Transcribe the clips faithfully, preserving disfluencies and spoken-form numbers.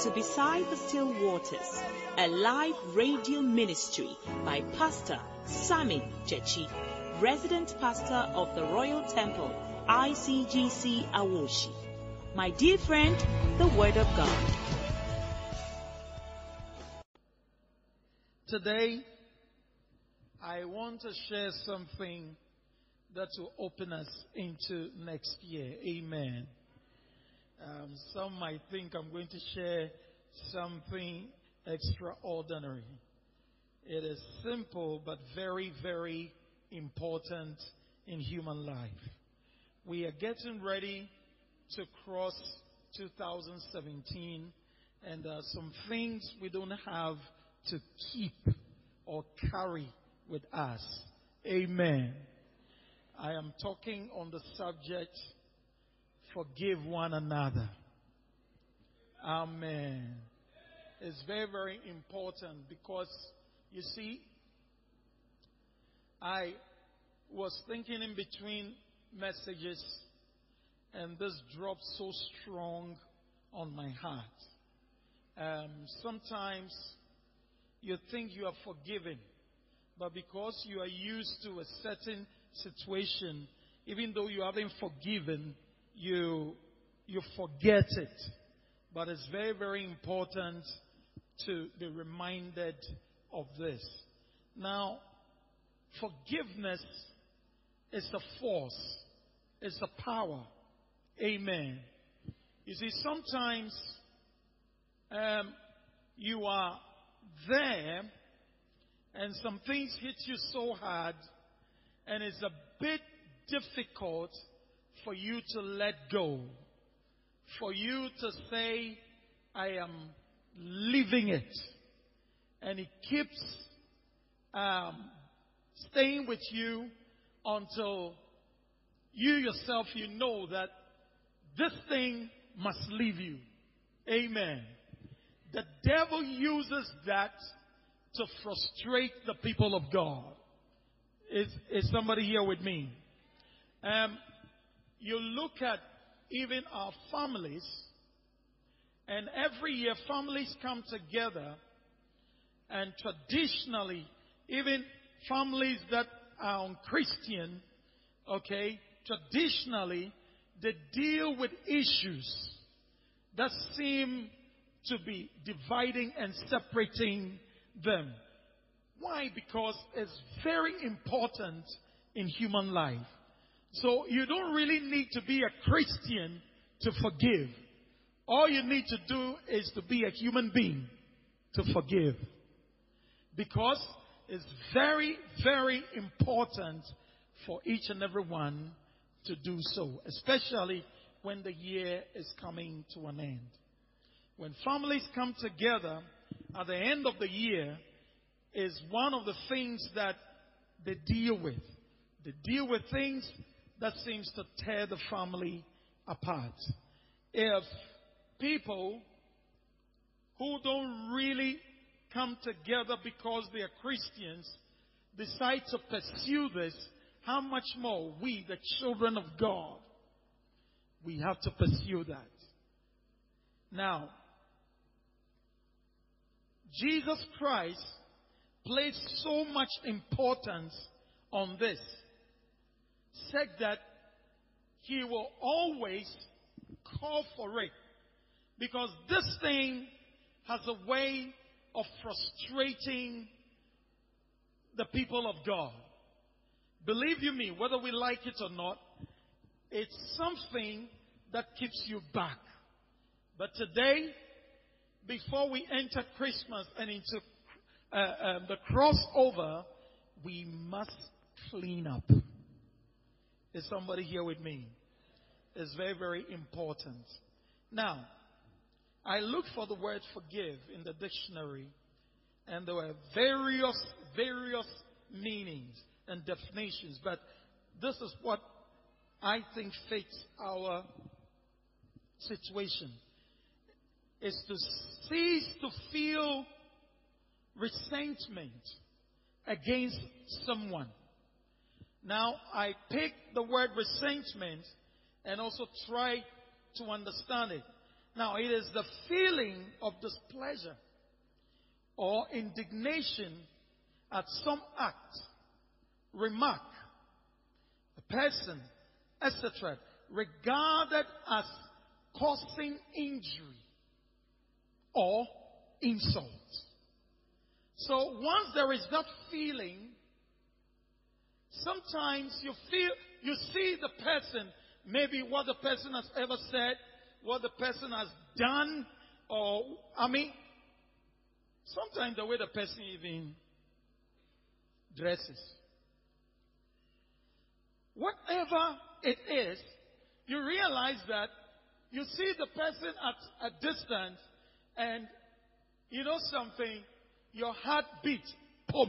to Beside the Still Waters, a live radio ministry by Pastor Sammy Jechi, resident pastor of the Royal Temple, I C G C Awoshi. My dear friend, the Word of God. Today, I want to share something that will open us into next year. Amen. Um, some might think I'm going to share something extraordinary. It is simple but very, very important in human life. We are getting ready to cross two thousand seventeen, and there are some things we don't have to keep or carry with us. Amen. I am talking on the subject, forgive one another. Amen. It's very, very important because, you see, I was thinking in between messages and this dropped so strong on my heart. Um, sometimes you think you are forgiven, but because you are used to a certain situation, even though you haven't forgiven, you you forget it. But it's very, very important to be reminded of this. Now, forgiveness is a force. It's a power. Amen. You see, sometimes um, you are there and some things hit you so hard and it's a bit difficult for you to let go. For you to say, I am leaving it. And it keeps um, staying with you until you yourself, you know that this thing must leave you. Amen. The devil uses that to frustrate the people of God. Is, is somebody here with me? Um, you look at even our families, and every year families come together, and traditionally, even families that are unchristian, okay, traditionally, they deal with issues that seem to be dividing and separating them. Why? Because it's very important in human life. So you don't really need to be a Christian to forgive. All you need to do is to be a human being to forgive. Because it's very, very important for each and every one to do so, especially when the year is coming to an end. When families come together at the end of the year, is one of the things that they deal with. They deal with things that seems to tear the family apart. If people who don't really come together because they are Christians decide to pursue this, how much more we, the children of God, we have to pursue that. Now, Jesus Christ placed so much importance on this, said that he will always call for it, because this thing has a way of frustrating the people of God. Believe you me, whether we like it or not, it's something that keeps you back. But today, before we enter Christmas and into uh, uh, the crossover, we must clean up. Is somebody here with me? It's very, very important. Now, I looked for the word forgive in the dictionary, and there were various, various meanings and definitions, but this is what I think fits our situation. Is to cease to feel resentment against someone. Now, I picked the word resentment and also tried to understand it. Now, it is the feeling of displeasure or indignation at some act, remark, a person, et cetera, regarded as causing injury or insult. So once there is that feeling, sometimes you feel, you see the person, maybe what the person has ever said, what the person has done, or, I mean, sometimes the way the person even dresses. Whatever it is, you realize that you see the person at a distance, and you know something, your heart beats, boom.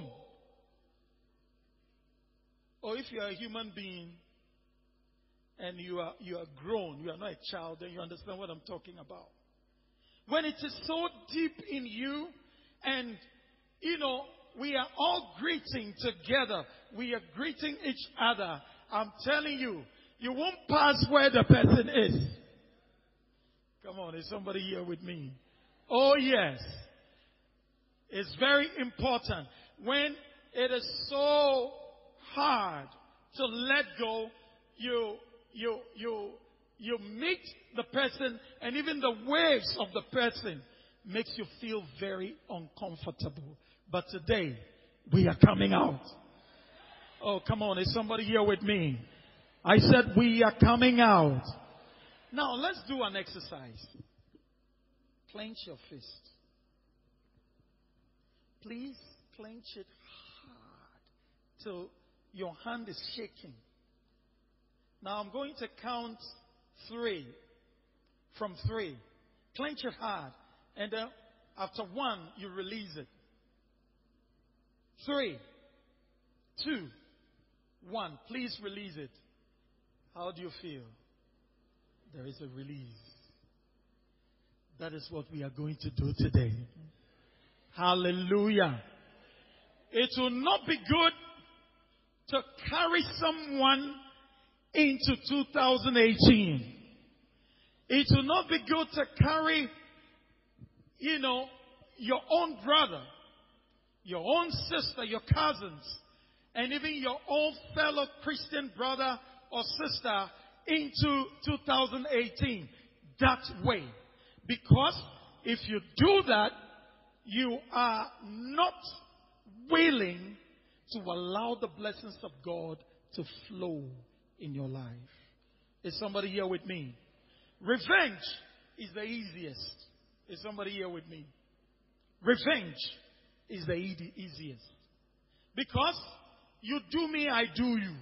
Or if you are a human being and you are you are grown, you are not a child, then you understand what I'm talking about. When it is so deep in you, and you know, we are all greeting together, we are greeting each other, I'm telling you, you won't pass where the person is. Come on, is somebody here with me? Oh yes. It's very important. When it is so hard to let go, you you you you meet the person, and even the waves of the person makes you feel very uncomfortable. But today we are coming out. Oh, come on, is somebody here with me? I said we are coming out. Now let's do an exercise. Clench your fist. Please clench it hard till your hand is shaking. Now I'm going to count three. From three. Clench it hard. And then after one, you release it. Three. Two. One. Please release it. How do you feel? There is a release. That is what we are going to do today. Hallelujah. It will not be good to carry someone into two thousand eighteen. It will not be good to carry, you know, your own brother, your own sister, your cousins, and even your own fellow Christian brother or sister into two thousand eighteen that way. Because if you do that, you are not willing to allow the blessings of God to flow in your life. Is somebody here with me? Revenge is the easiest. Is somebody here with me? Revenge is the e- easiest. Because you do me, I do you.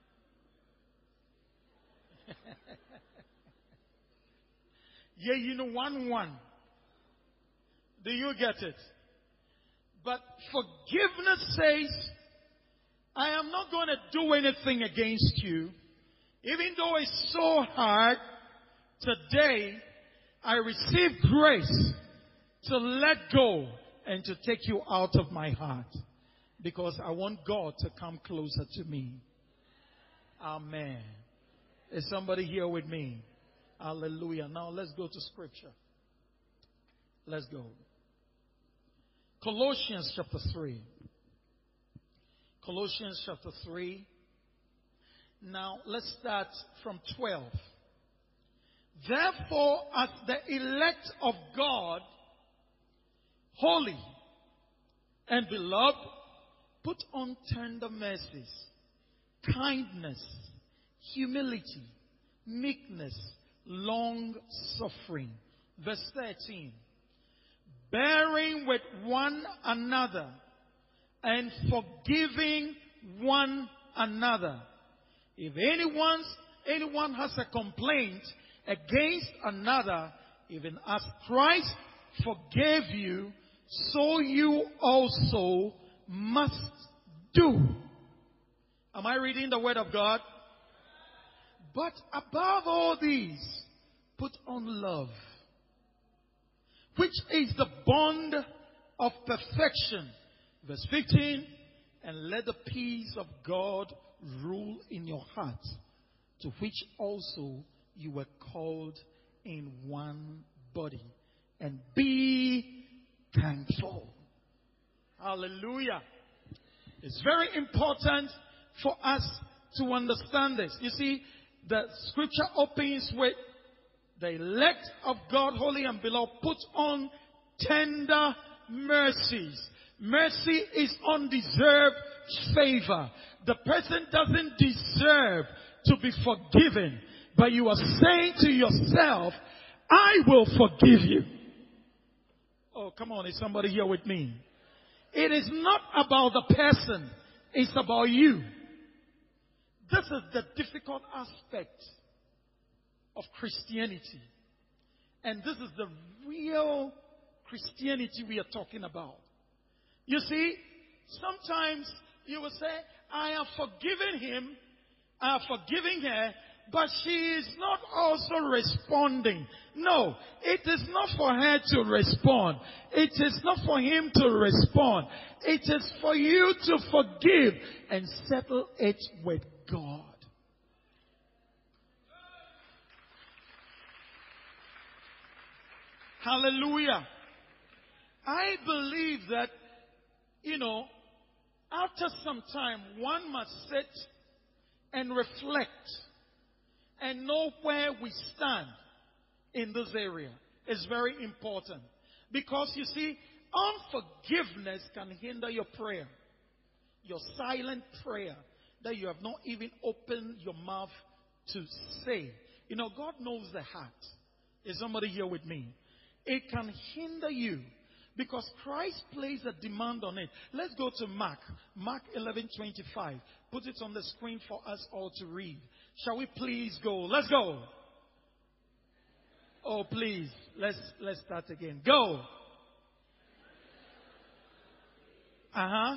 Yeah, you know, one one. Do you get it? But forgiveness says, I am not going to do anything against you. Even though it's so hard, today I receive grace to let go and to take you out of my heart. Because I want God to come closer to me. Amen. Is somebody here with me? Hallelujah. Now let's go to scripture. Let's go. Colossians chapter three. Colossians chapter three. Now let's start from twelve. Therefore, as the elect of God, holy and beloved, put on tender mercies, kindness, humility, meekness, long suffering. Verse thirteen. Bearing with one another and forgiving one another. If anyone's, anyone has a complaint against another, even as Christ forgave you, so you also must do. Am I reading the word of God? But above all these, put on love, which is the bond of perfection. Verse fifteen, and let the peace of God rule in your heart, to which also you were called in one body and be thankful. Hallelujah. It's very important for us to understand this. You see, the scripture opens with the elect of God, holy and beloved, put on tender mercies. Mercy is undeserved favor. The person doesn't deserve to be forgiven, but you are saying to yourself, I will forgive you. Oh, come on, is somebody here with me? It is not about the person, it's about you. This is the difficult aspect of Christianity. And this is the real Christianity we are talking about. You see, sometimes you will say, I have forgiven him, I have forgiven her, but she is not also responding. No, it is not for her to respond. It is not for him to respond. It is for you to forgive and settle it with God. Hallelujah. I believe that, you know, after some time, one must sit and reflect and know where we stand in this area. It's very important. Because you see, unforgiveness can hinder your prayer. Your silent prayer that you have not even opened your mouth to say. You know, God knows the heart. Is somebody here with me? It can hinder you because Christ placed a demand on it. Let's go to Mark. Mark eleven twenty-five. Put it on the screen for us all to read. Shall we please go? Let's go. Oh, please. Let's, let's start again. Go. Uh-huh.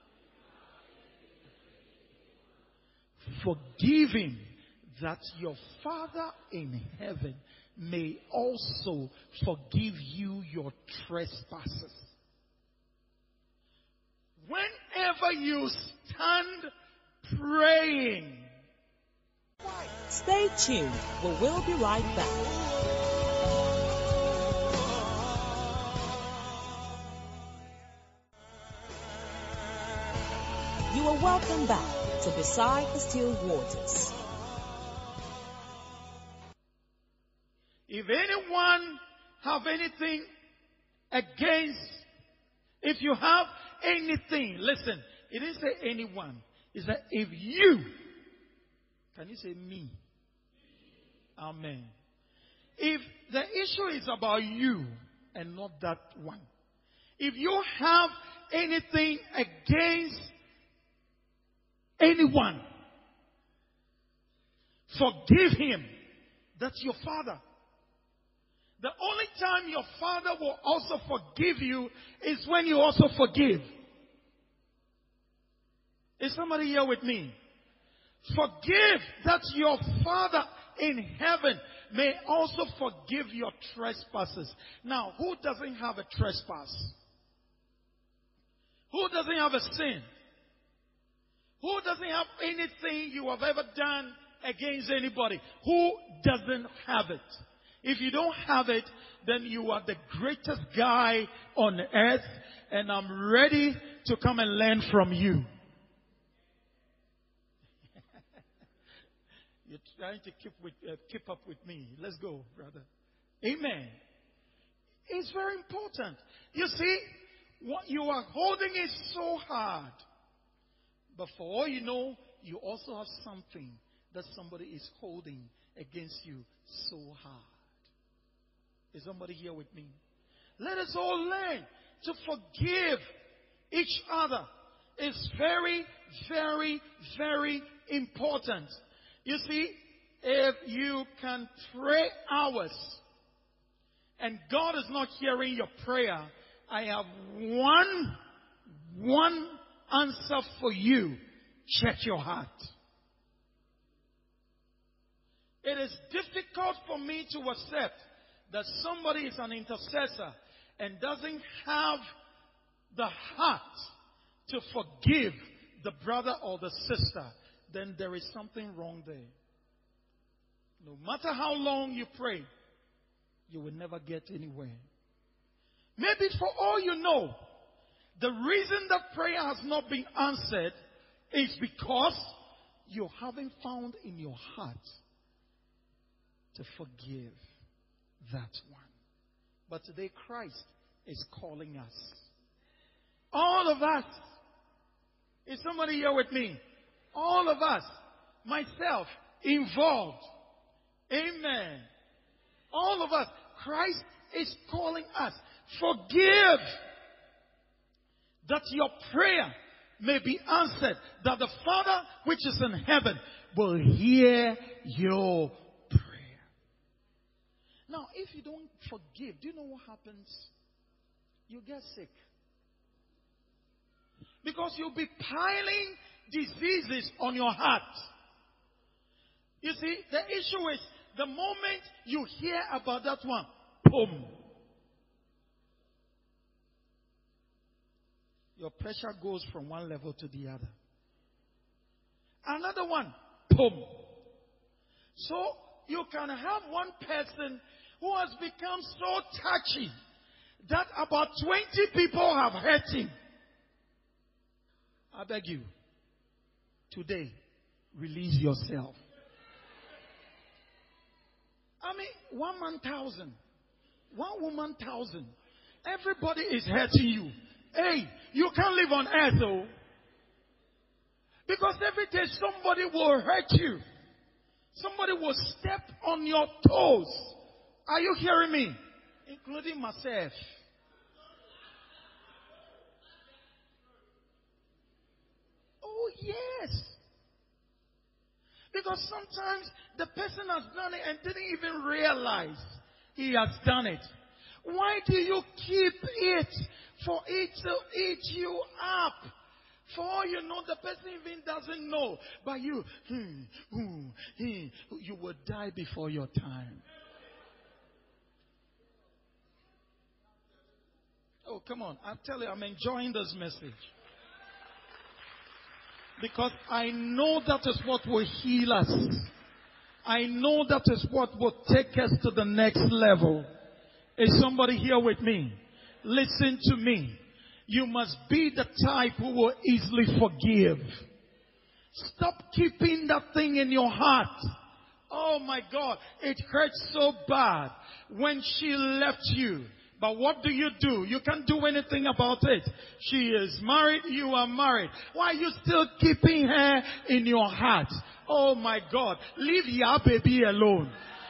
Forgiving that your Father in heaven may also forgive you your trespasses. Whenever you stand praying, stay tuned. We will be right back. You are welcome back to Beside the Still Waters. If anyone have anything against, if you have anything, listen, it didn't say anyone. It said if you, can you say me? Amen. If the issue is about you and not that one, if you have anything against anyone, forgive him. That's your Father. The only time your Father will also forgive you is when you also forgive. Is somebody here with me? Forgive that your Father in heaven may also forgive your trespasses. Now, who doesn't have a trespass? Who doesn't have a sin? Who doesn't have anything you have ever done against anybody? Who doesn't have it? If you don't have it, then you are the greatest guy on earth, and I'm ready to come and learn from you. You're trying to keep with, uh, keep up with me. Let's go, brother. Amen. It's very important. You see, what you are holding is so hard. But for all you know, you also have something that somebody is holding against you so hard. Is somebody here with me? Let us all learn to forgive each other. It's very, very, very important. You see, if you can pray hours and God is not hearing your prayer, I have one, one answer for you. Check your heart. It is difficult for me to accept that somebody is an intercessor and doesn't have the heart to forgive the brother or the sister. Then there is something wrong there. No matter how long you pray, you will never get anywhere. Maybe for all you know, the reason that prayer has not been answered is because you haven't found in your heart to forgive that one. But today Christ is calling us. All of us. Is somebody here with me? All of us. Myself involved. Amen. All of us. Christ is calling us. Forgive, that your prayer may be answered, that the Father which is in heaven will hear your prayer. Now, if you don't forgive, do you know what happens? You get sick. Because you'll be piling diseases on your heart. You see, the issue is the moment you hear about that one, boom. Your pressure goes from one level to the other. Another one, boom. So you can have one person who has become so touchy that about twenty people have hurt him. I beg you, today, release yourself. I mean, one man thousand, one woman thousand. Everybody is hurting you. Hey, you can't live on earth, though. Because every day somebody will hurt you. Somebody will step on your toes. Are you hearing me? Including myself. Oh, yes. Because sometimes the person has done it and didn't even realize he has done it. Why do you keep it? For it to eat you up. For all you know, the person even doesn't know. But you, hmm, hmm, hmm, you will die before your time. Oh, come on. I tell you, I'm enjoying this message. Because I know that is what will heal us. I know that is what will take us to the next level. Is somebody here with me? Listen to me. You must be the type who will easily forgive. Stop keeping that thing in your heart. Oh my God, it hurts so bad when she left you. But what do you do? You can't do anything about it. She is married, you are married. Why are you still keeping her in your heart? Oh my God, leave your baby alone.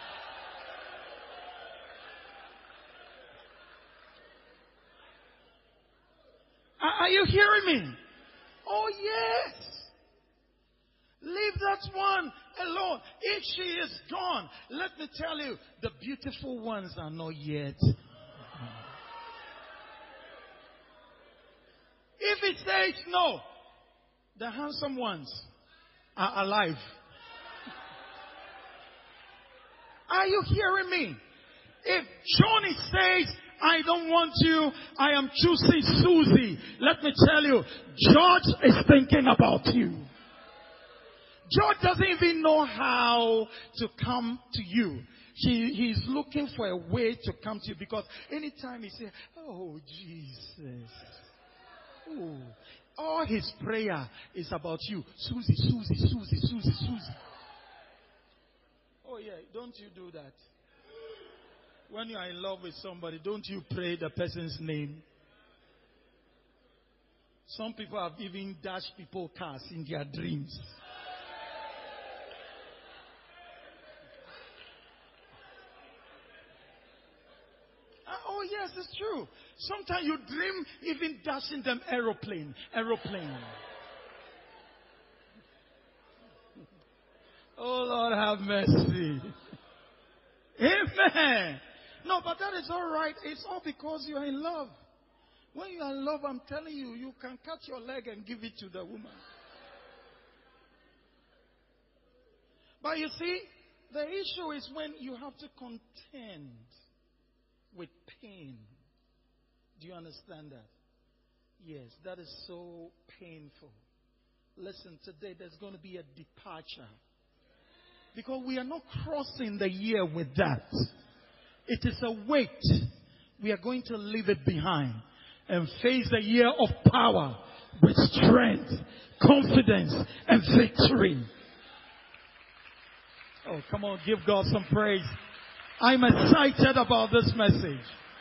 Are you hearing me? Oh, yes. Leave that one alone. If she is gone, let me tell you, the beautiful ones are not yet gone. If it says no, the handsome ones are alive. Are you hearing me? If Johnny says, I don't want you, I am choosing Susie, let me tell you, George is thinking about you. George doesn't even know how to come to you. He, he's looking for a way to come to you, because anytime he says, oh Jesus, oh, all his prayer is about you. Susie, Susie, Susie, Susie, Susie. Oh yeah, don't you do that. When you are in love with somebody, don't you pray the person's name? Some people have even dashed people cars in their dreams. Oh yes, it's true. Sometimes you dream even dashing them aeroplane, aeroplane. Oh Lord, have mercy. Amen. No, but that is all right. It's all because you are in love. When you are in love, I'm telling you, you can cut your leg and give it to the woman. But you see, the issue is when you have to contend with pain. Do you understand that? Yes, that is so painful. Listen, today there's going to be a departure. Because we are not crossing the year with that. It is a weight. We are going to leave it behind and face the year of power with strength, confidence, and victory. Oh, come on, give God some praise. I'm excited about this message.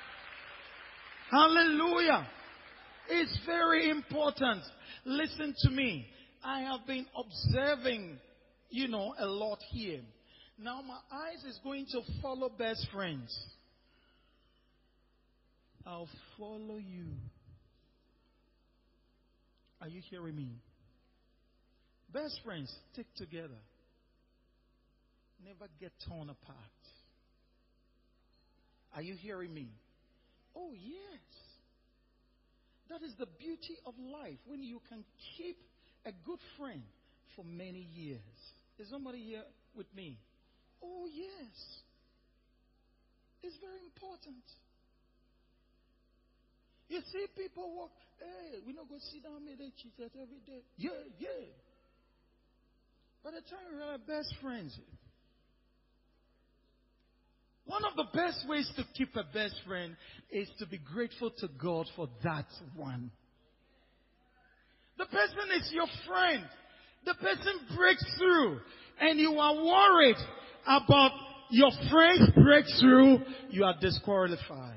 Hallelujah. It's very important. Listen to me. I have been observing, you know, a lot here. Now my eyes is going to follow best friends. I'll follow you. Are you hearing me? Best friends, stick together. Never get torn apart. Are you hearing me? Oh, yes. That is the beauty of life, when you can keep a good friend for many years. Is somebody here with me? Oh, yes. It's very important. You see people walk, hey, we not go sit down and they cheat every day. Yeah, yeah. By the time we are best friends, one of the best ways to keep a best friend is to be grateful to God for that one. The person is your friend. The person breaks through and you are worried about your friend's breakthrough, you are disqualified.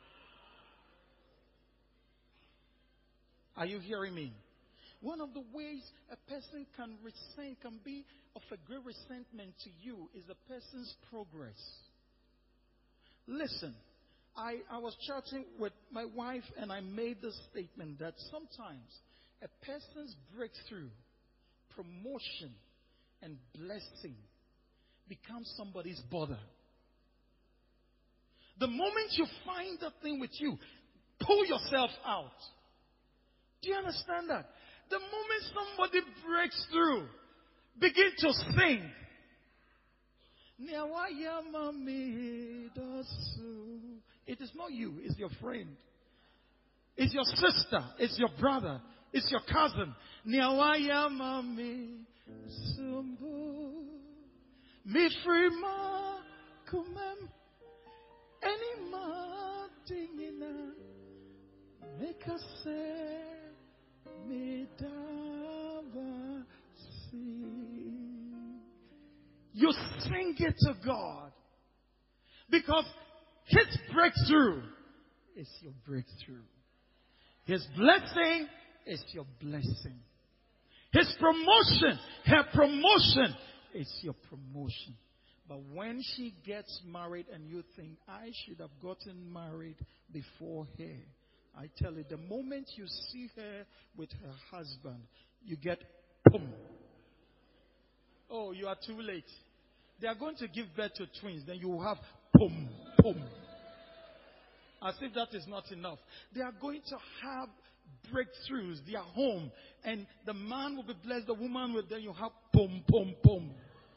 Are you hearing me? One of the ways a person can resent, can be of a great resentment to you, is a person's progress. Listen, I, I was chatting with my wife and I made the statement that sometimes a person's breakthrough, promotion, and blessing becomes somebody's bother. The moment you find that thing with you, pull yourself out. Do you understand that? The moment somebody breaks through, begin to sing. It is not you, it's your friend. It's your sister, it's your brother, it's your cousin. Me free ma kumem any ma dingina make us say me dava sing. You sing it to God because His breakthrough is your breakthrough. His blessing is your blessing. His promotion, her promotion is your promotion. But when she gets married and you think, I should have gotten married before her, I tell you, the moment you see her with her husband, you get boom. Oh, you are too late. They are going to give birth to twins. Then you will have boom, boom. As if that is not enough. They are going to have breakthroughs. They are home. And the man will be blessed. The woman will. Then you have boom, boom, boom.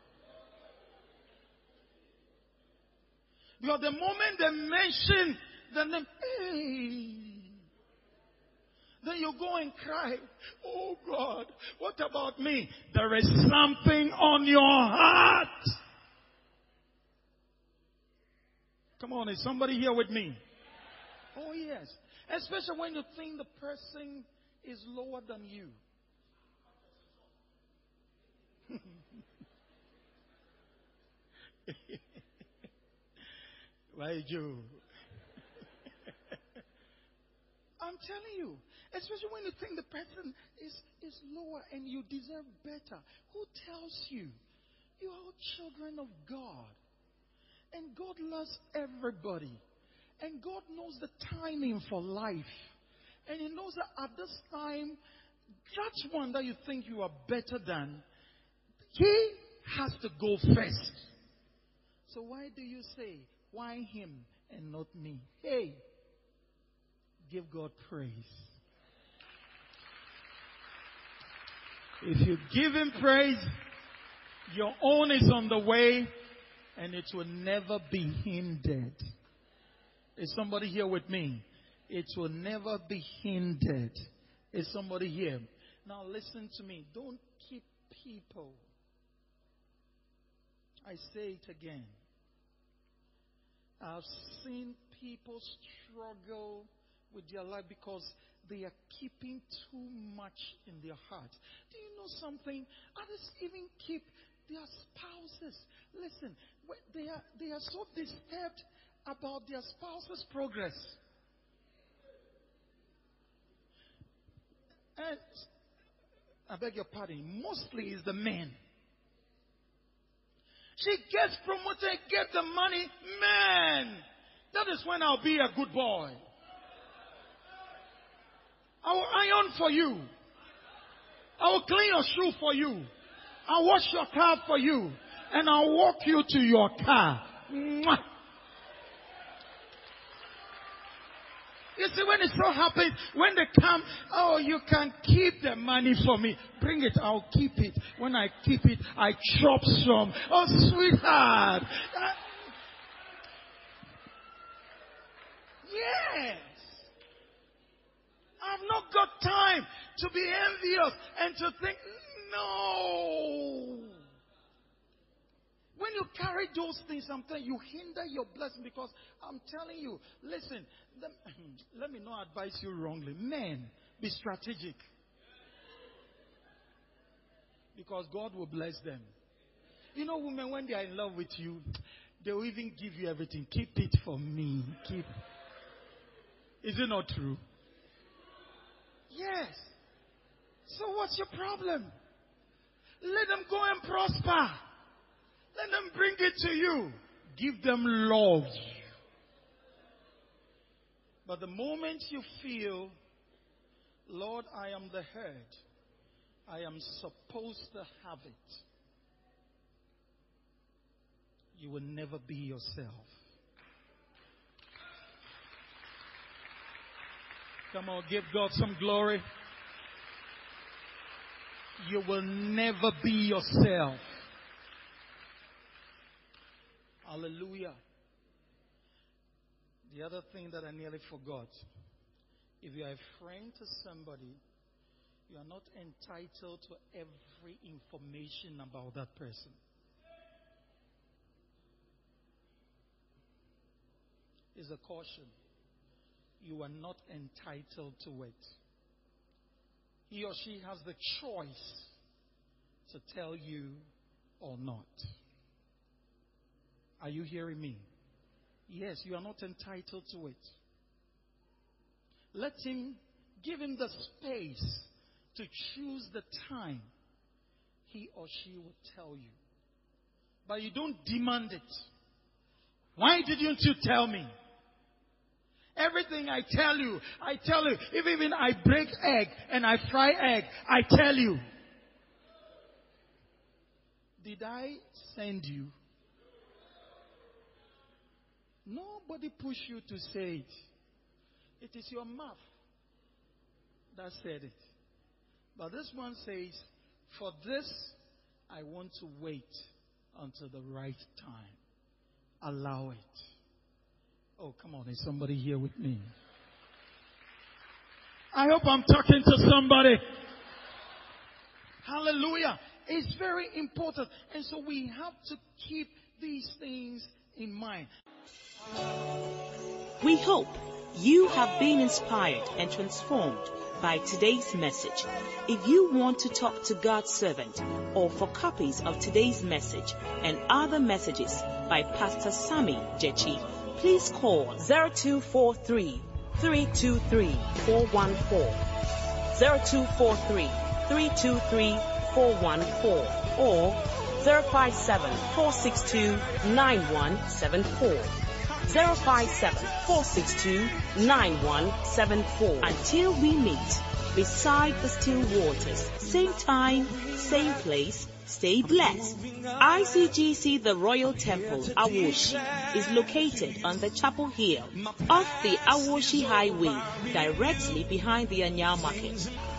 Because the moment they mention the name, hey, then you go and cry. Oh God, what about me? There is something on your heart. Come on, is somebody here with me? Oh yes. Especially when you think the person is lower than you. Why you? I'm telling you, especially when you think the person is, is lower and you deserve better. Who tells you? You are all children of God. And God loves everybody. And God knows the timing for life. And He knows that at this time, that one that you think you are better than, he has to go first. So why do you say, why him and not me? Hey, give God praise. If you give Him praise, your own is on the way and it will never be hindered. Is somebody here with me? It will never be hindered. Is somebody here? Now listen to me. Don't keep people. I say it again. I've seen people struggle with their life because they are keeping too much in their heart. Do you know something? Others even keep their spouses. Listen, they are, they are so disturbed about their spouse's progress. And I beg your pardon, mostly it's the men. She gets promoted, get the money. Man, that is when I'll be a good boy. I will iron for you. I will clean your shoe for you. I'll wash your car for you. And I'll walk you to your car. Mwah. You see, when it so happens, when they come, oh, you can keep the money for me. Bring it, I'll keep it. When I keep it, I chop some. Oh, sweetheart. Uh, yes. I've not got time to be envious and to think, no. When you carry those things, sometimes you hinder your blessing, because I'm telling you, listen, let, let me not advise you wrongly. Men, be strategic. Because God will bless them. You know, women, when they are in love with you, they will even give you everything. Keep it for me. Keep. Is it not true? Yes. So what's your problem? Let them go and prosper. Let them bring it to you. Give them love. But the moment you feel, Lord, I am the head, I am supposed to have it, you will never be yourself. Come on, give God some glory. You will never be yourself. Hallelujah. The other thing that I nearly forgot. If you are a friend to somebody, you are not entitled to every information about that person. It's a caution. You are not entitled to it. He or she has the choice to tell you or not. Are you hearing me? Yes, you are not entitled to it. Let him, give him the space to choose the time he or she will tell you. But you don't demand it. Why didn't you tell me? Everything I tell you, I tell you. If even I break egg and I fry egg, I tell you. Did I send you? Nobody pushed you to say it. It is your mouth that said it. But this one says, for this, I want to wait until the right time. Allow it. Oh, come on. Is somebody here with me? I hope I'm talking to somebody. Hallelujah. It's very important. And so we have to keep these things in mind. We hope you have been inspired and transformed by today's message. If you want to talk to God's servant or for copies of today's message and other messages by Pastor Sammy Jechi, please call zero two four three, three two three, four one four, zero two four three, three two three, four one four, or zero five seven, four six two, nine one seven four. zero five seven, four six two, nine one seven four. Until we meet beside the still waters, same time, same place, stay blessed. I C G C The Royal Temple, Awoshi, is located on the Chapel Hill, off the Awoshi Highway, directly behind the Anyal Market.